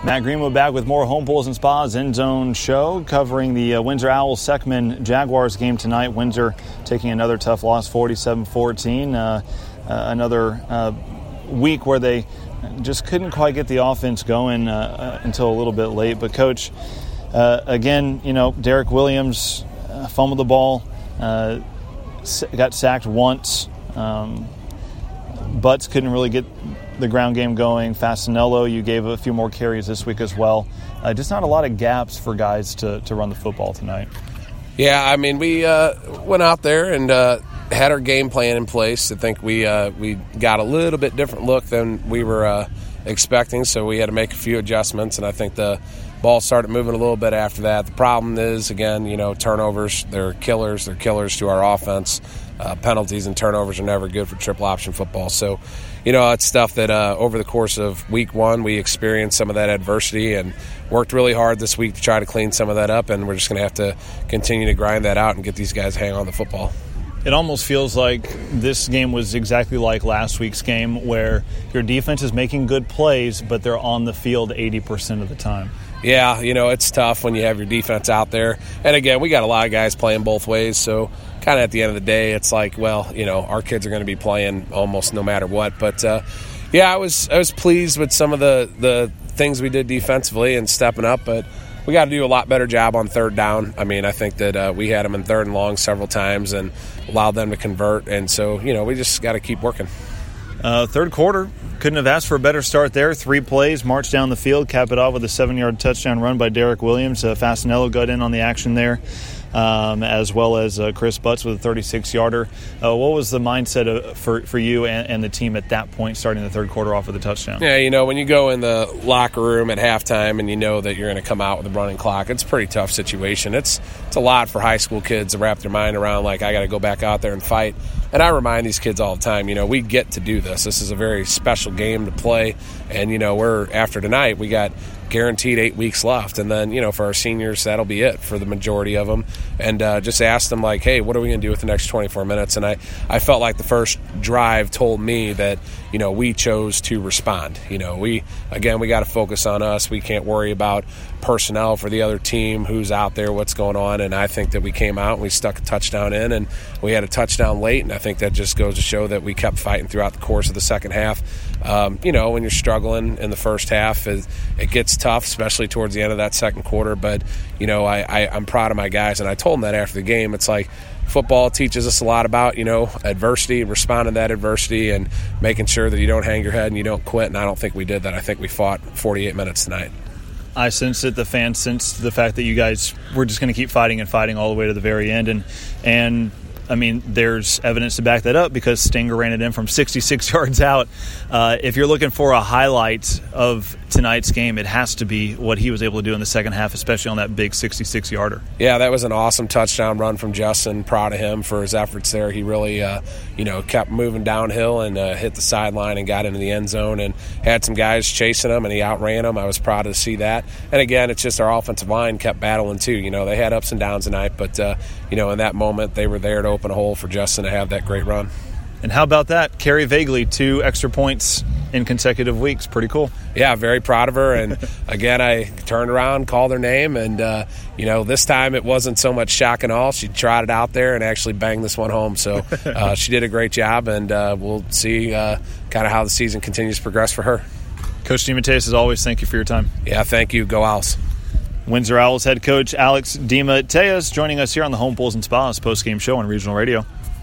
Matt Greenwood back with more Home Pools and Spas End Zone show covering the Windsor Owls-Seckman Jaguars game tonight. Windsor taking another tough loss, 47-14. Another week where they just couldn't quite get the offense going until a little bit late. But, Coach, again, Derek Williams fumbled the ball, got sacked once. Butts couldn't really get the ground game going. Fasanello, you gave a few more carries this week as well. Just not a lot of gaps for guys to run the football tonight. Yeah, I mean, we went out there and had our game plan in place. I think we got a little bit different look than we were expecting, so we had to make a few adjustments, and I think the ball started moving a little bit after that. The problem is, again, turnovers, they're killers. They're killers to our offense. Penalties and turnovers are never good for triple option football. So, it's stuff that over the course of week one, we experienced some of that adversity and worked really hard this week to try to clean some of that up, and we're just going to have to continue to grind that out and get these guys hang on the football. It almost feels like this game was exactly like last week's game where your defense is making good plays, but they're on the field 80% of the time. Yeah, it's tough when you have your defense out there. And, again, we got a lot of guys playing both ways, so kind of at the end of the day, it's like, well, our kids are going to be playing almost no matter what. But, I was pleased with some of the things we did defensively and stepping up, but we got to do a lot better job on third down. I mean, I think that we had them in third and long several times and allowed them to convert. And so, we just got to keep working. Third quarter, couldn't have asked for a better start there. 3 plays, marched down the field, cap it off with a 7-yard touchdown run by Derek Williams. Fasanello got in on the action there, as well as Chris Butts with a 36-yarder. What was the mindset for you and the team at that point starting the third quarter off with a touchdown? Yeah, when you go in the locker room at halftime and you know that you're going to come out with a running clock, it's a pretty tough situation. It's a lot for high school kids to wrap their mind around, like, I got to go back out there and fight. And I remind these kids all the time, we get to do this. This is a very special game to play. And, we're after tonight, we got guaranteed 8 weeks left. And then, for our seniors, that'll be it for the majority of them. And just ask them, like, hey, what are we going to do with the next 24 minutes? And I felt like the first drive told me that, we chose to respond. We got to focus on us. We can't worry about personnel for the other team, who's out there, what's going on. And I think that we came out and we stuck a touchdown in, and we had a touchdown late. And I think that just goes to show that we kept fighting throughout the course of the second half. When you're struggling in the first half, it gets tough, especially towards the end of that second quarter. But, I'm proud of my guys. And I told them that after the game. It's like, football teaches us a lot about, adversity, responding to that adversity, and making sure that you don't hang your head and you don't quit. And I don't think we did that. I think we fought 48 minutes tonight. I sensed it. The fans sensed the fact that you guys were just going to keep fighting and fighting all the way to the very end. And I mean, there's evidence to back that up because Stenger ran it in from 66 yards out. If you're looking for a highlight of tonight's game, it has to be what he was able to do in the second half, especially on that big 66-yarder. Yeah, that was an awesome touchdown run from Justin. Proud of him for his efforts there. He really, kept moving downhill and hit the sideline and got into the end zone and had some guys chasing him, and he outran them. I was proud to see that. And, again, it's just our offensive line kept battling too. They had ups and downs tonight, but, in that moment they were there to open a hole for Justin to have that great run. And how about that? Carrie Vagley, 2 extra points in consecutive weeks. Pretty cool. Yeah, very proud of her. And, again, I turned around, called her name, and, this time it wasn't so much shock and awe. She trotted out there and actually banged this one home. So she did a great job, and we'll see kind of how the season continues to progress for her. Coach DeMatteis, as always, thank you for your time. Yeah, thank you. Go Owls. Windsor Owls head coach Alex DeMatteis joining us here on the Home Pools and Spas postgame show on Regional Radio.